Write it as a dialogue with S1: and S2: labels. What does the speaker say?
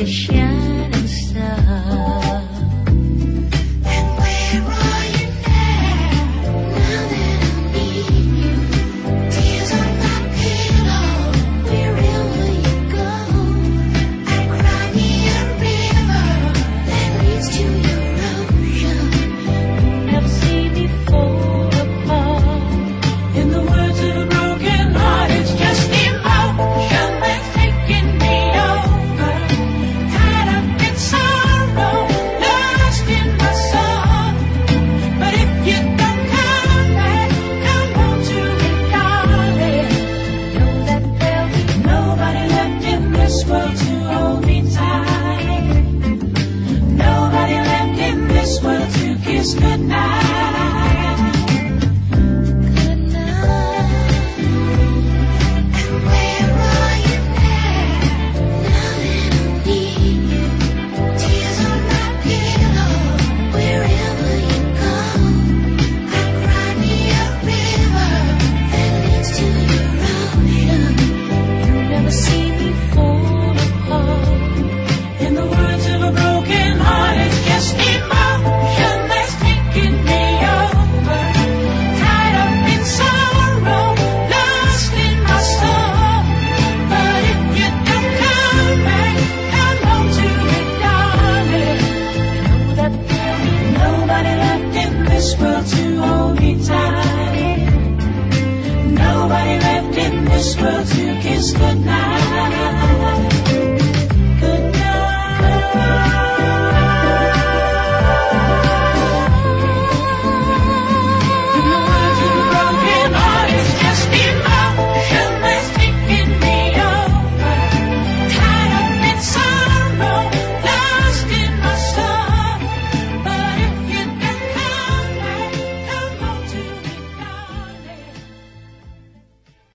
S1: shining star. And where are you now? Now that I need you, tears on my pillow. Wherever you go, I cry me a river that leads to your ocean. You never see me fall apart. In the words of a broken heart, it's just emotion that's taking me over. Tied up in sorrow, lost in my soul. But if you don't come back, come home to me, darling. Know that there'll be nobody left in this world to hold me tight. Nobody left in this world to kiss goodnight. Good night. And where are you now? Now that I need you, tears on my pillow. Wherever you go, I cry me a river that leads to your ocean. You never see me fall apart. In the words of a broken heart, it's just emotion that's taking me over. Tied up in sorrow, lost in my soul. But if you don't come back, come home to me, darling. Know that there'll be nobody left in this world to hold me tight. Nobody left in this world to kiss goodnight.